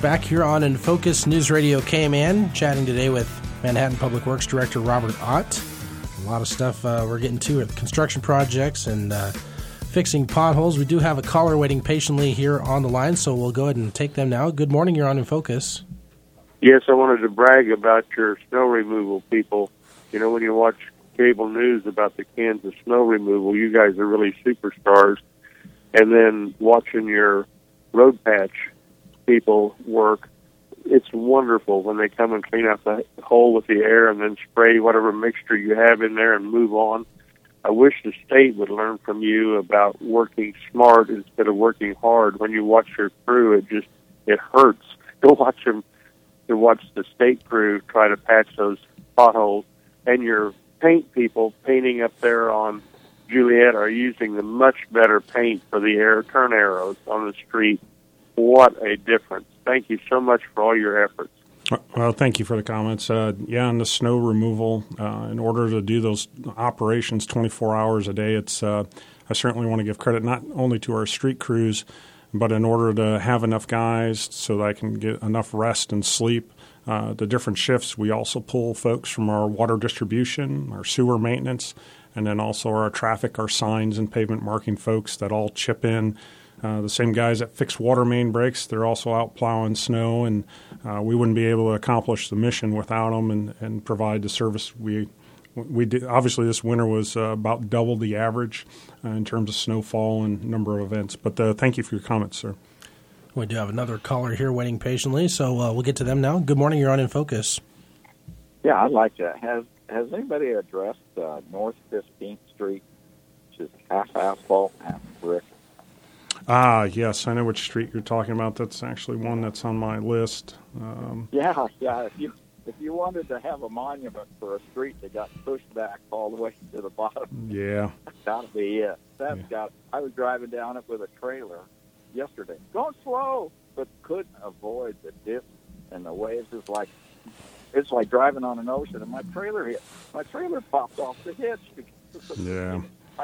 back here on In Focus News Radio KMN, chatting today with Manhattan Public Works Director Robert Ott. A lot of stuff we're getting to at construction projects and fixing potholes. We do have a caller waiting patiently here on the line, so we'll go ahead and take them now. Good morning, you're on In Focus. Yes, I wanted to brag about your snow removal people. You know, when you watch cable news about the Kansas snow removal, you guys are really superstars. And then watching your road patch people work, it's wonderful when they come and clean out the hole with the air and then spray whatever mixture you have in there and move on. I wish the state would learn from you about working smart instead of working hard. When you watch your crew, it hurts. To watch the state crew try to patch those potholes, and your paint people painting up there on Juliet are using the much better paint for the turn arrows on the street. What a difference. Thank you so much for all your efforts. Well, thank you for the comments. On the snow removal, in order to do those operations 24 hours a day, I certainly want to give credit not only to our street crews, but in order to have enough guys so that I can get enough rest and sleep, the different shifts, we also pull folks from our water distribution, our sewer maintenance, and then also our traffic, our signs and pavement marking folks that all chip in. The same guys that fix water main breaks, they're also out plowing snow, and we wouldn't be able to accomplish the mission without them and provide the service we did. Obviously, this winter was about double the average in terms of snowfall and number of events. But thank you for your comments, sir. We do have another caller here waiting patiently, so we'll get to them now. Good morning, you're on In Focus. Yeah, I'd like to. Has anybody addressed North 15th Street, which is half asphalt, half brick? Yes, I know which street you're talking about. That's actually one that's on my list. Yeah. If you wanted to have a monument for a street that got pushed back all the way to the bottom, yeah, that's got to be it. I was driving down it with a trailer yesterday, going slow, but couldn't avoid the dip and the waves. It's like driving on an ocean, and my trailer popped off the hitch. Yeah.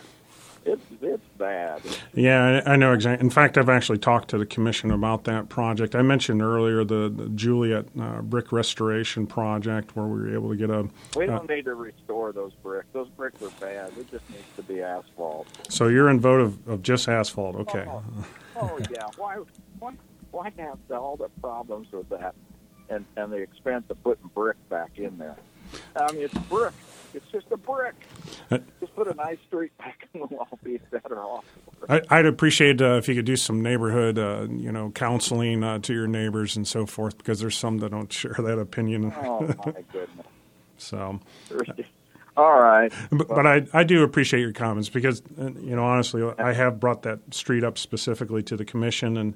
It's bad. Yeah, I know exactly. In fact, I've actually talked to the commission about that project. I mentioned earlier the Juliet brick restoration project where we were able to get We don't need to restore those bricks. Those bricks are bad. It just needs to be asphalt. So you're in vote of just asphalt, okay. Oh yeah. Why have all the problems with that and the expense of putting brick back in there? I mean, it's brick. It's just a brick. Just put a nice street back and we'll all be better off. I'd appreciate if you could do some neighborhood, counseling to your neighbors and so forth, because there's some that don't share that opinion. Oh, my goodness. So, all right. But I do appreciate your comments because, honestly, I have brought that street up specifically to the commission and,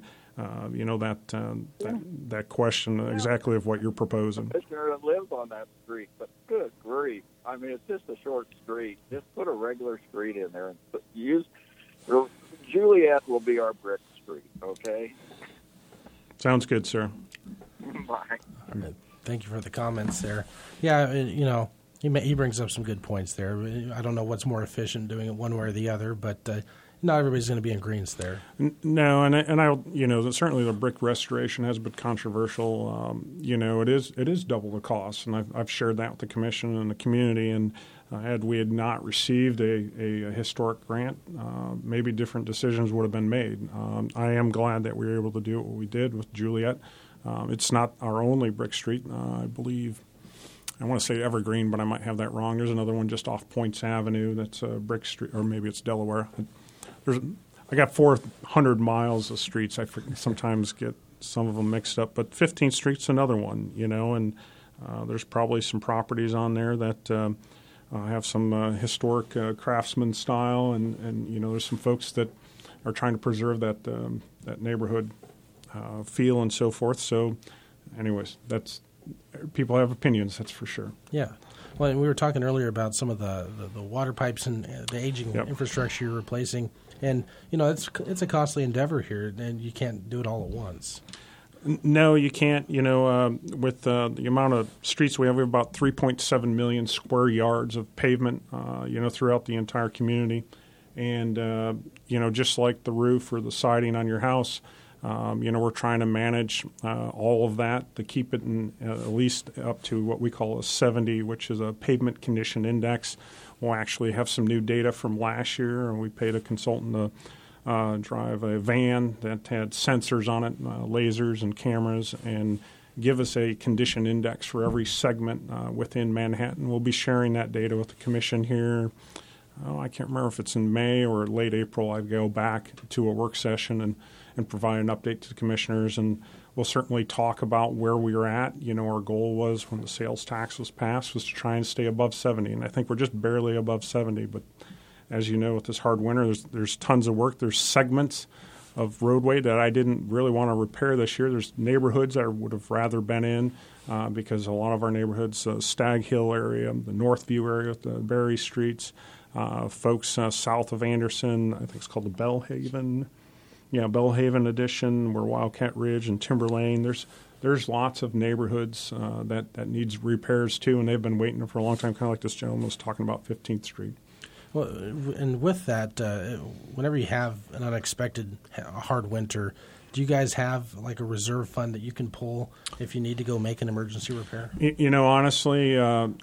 that question exactly of what you're proposing. The commissioner that lives on that street, but good grief. I mean, it's just a short street. Just put a regular street in there and Juliet will be our brick street, okay? Sounds good, sir. Bye. Thank you for the comments there. Yeah, he brings up some good points there. I don't know what's more efficient, doing it one way or the other, but not everybody's going to be in greens there. No, and I certainly the brick restoration has been controversial. It is double the cost, and I've shared that with the commission and the community. And had we not received a historic grant, maybe different decisions would have been made. I am glad that we were able to do what we did with Juliet. It's not our only brick street, I believe. I want to say Evergreen, but I might have that wrong. There's another one just off Points Avenue that's a brick street, or maybe it's Delaware. I got 400 miles of streets. I sometimes get some of them mixed up, but 15th Street's another one, and there's probably some properties on there that have some historic craftsman style, and there's some folks that are trying to preserve that neighborhood feel and so forth. So, anyways, people have opinions, that's for sure. Yeah. Well, we were talking earlier about some of the water pipes and the aging infrastructure you're replacing. And, it's a costly endeavor here, and you can't do it all at once. No, you can't. With the amount of streets we have about 3.7 million square yards of pavement, throughout the entire community. And, just like the roof or the siding on your house, We're trying to manage all of that to keep it in, at least up to what we call a 70, which is a pavement condition index. We'll actually have some new data from last year, and we paid a consultant to drive a van that had sensors on it, lasers and cameras, and give us a condition index for every segment within Manhattan. We'll be sharing that data with the commission here. I can't remember if it's in May or late April. I go back to a work session and provide an update to the commissioners, and we'll certainly talk about where we are at. Our goal was when the sales tax was passed was to try and stay above 70, and I think we're just barely above 70. But as you know, with this hard winter, there's tons of work. There's segments of roadway that I didn't really want to repair this year. There's neighborhoods that I would have rather been in because a lot of our neighborhoods, Stag Hill area, the Northview area, the Berry Streets, folks south of Anderson, I think it's called the Bellhaven. Bellhaven Addition, where Wildcat Ridge and Timber Lane. There's lots of neighborhoods that needs repairs too, and they've been waiting for a long time, kind of like this gentleman was talking about 15th Street. Well, and with that, whenever you have an unexpected hard winter, do you guys have like a reserve fund that you can pull if you need to go make an emergency repair? Honestly,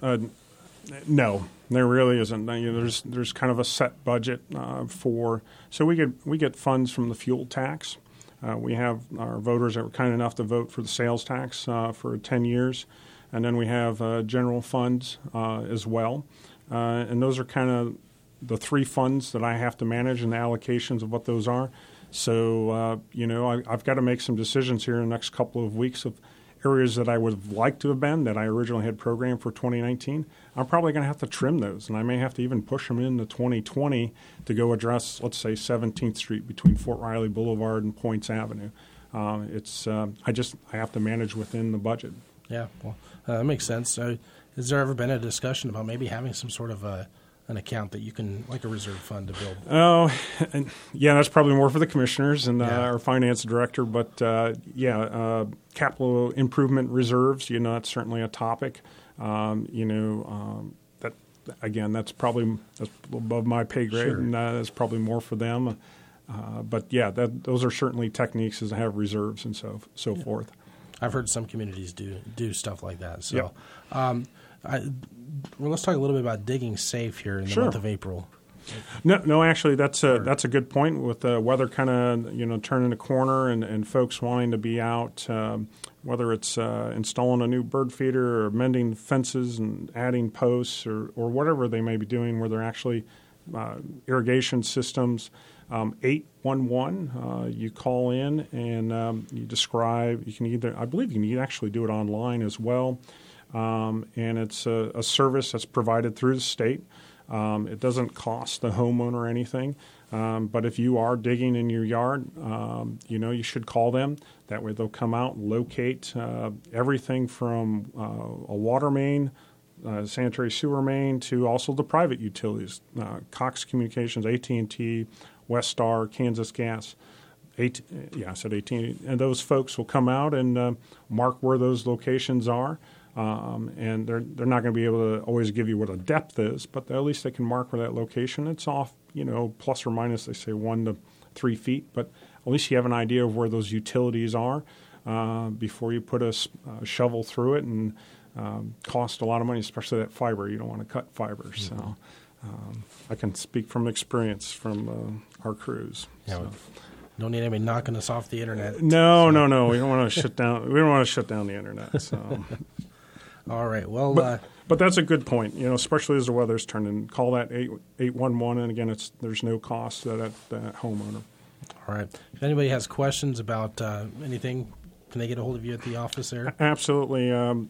no, there really isn't. There's kind of a set budget for. So we get funds from the fuel tax. We have our voters that were kind enough to vote for the sales tax for 10 years, and then we have general funds as well, and those are kind of the three funds that I have to manage and the allocations of what those are. So, I've got to make some decisions here in the next couple of weeks of areas that I would have liked to have been that I originally had programmed for 2019. I'm probably going to have to trim those, and I may have to even push them into 2020 to go address, let's say, 17th Street between Fort Riley Boulevard and Points Avenue. I have to manage within the budget. Yeah, well, that makes sense. Has there ever been a discussion about maybe having some sort of an account that you can, like a reserve fund to build? Oh, yeah, that's probably more for the commissioners and our finance director. But, capital improvement reserves, that's certainly a topic. That again, that's above my pay grade, sure. And that's probably more for them. Those are certainly techniques as to have reserves and so forth. I've heard some communities do stuff like that. So, let's talk a little bit about digging safe here in the month of April. No, actually, that's a good point. With the weather kind of turning a corner and folks wanting to be out, whether it's installing a new bird feeder or mending fences and adding posts or whatever they may be doing, where they're actually irrigation systems. 811, you call in and you describe. You can I believe you can actually do it online as well. And it's a service that's provided through the state. It doesn't cost the homeowner anything. But if you are digging in your yard, you should call them. That way they'll come out and locate everything from a water main, sanitary sewer main, to also the private utilities, Cox Communications, AT&T, Westar, Kansas Gas. I said AT&T. And those folks will come out and mark where those locations are. And they're not going to be able to always give you what a depth is, but at least they can mark where that location. It's off, plus or minus, they say 1 to 3 feet, but at least you have an idea of where those utilities are before you put a shovel through it and cost a lot of money, especially that fiber. You don't want to cut fiber. Mm-hmm. So I can speak from experience from our crews. Yeah. So. Don't need anybody knocking us off the internet. No. We don't want to shut down. We don't want to shut down the internet. So. All right. Well, but that's a good point. Especially as the weather's turning. Call that 811, and again, there's no cost to that homeowner. All right. If anybody has questions about anything, can they get a hold of you at the office there? Absolutely.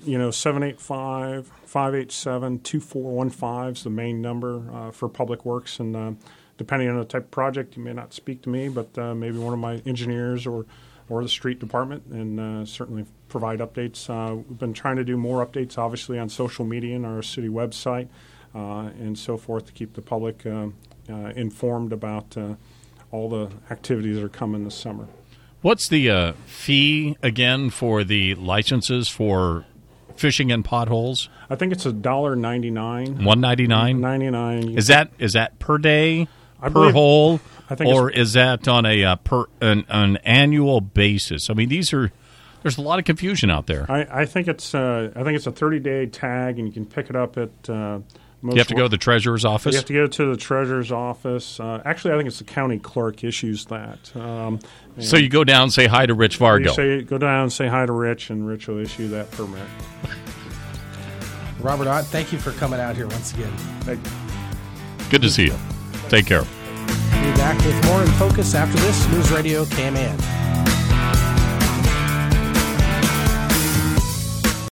785-587-2415 is the main number for Public Works, and depending on the type of project, you may not speak to me, but maybe one of my engineers or the street department, and certainly provide updates. We've been trying to do more updates, obviously, on social media and our city website and so forth to keep the public informed about all the activities that are coming this summer. What's the fee, again, for the licenses for fishing in potholes? I think it's $1.99. $1.99? $1.99. Is that per day? per hole, or is that on a an annual basis? I mean, there's a lot of confusion out there. I think it's a 30-day tag, and you can pick it up at. You have to go to the treasurer's office? You have to go to the treasurer's office. Actually, I think it's the county clerk issues that. So you go down and say hi to Rich Vargo. Go down and say hi to Rich, and Rich will issue that permit. Robert Ott, thank you for coming out here once again. Good to see you. Take care. We'll be back with more in focus after this. News Radio KMAN.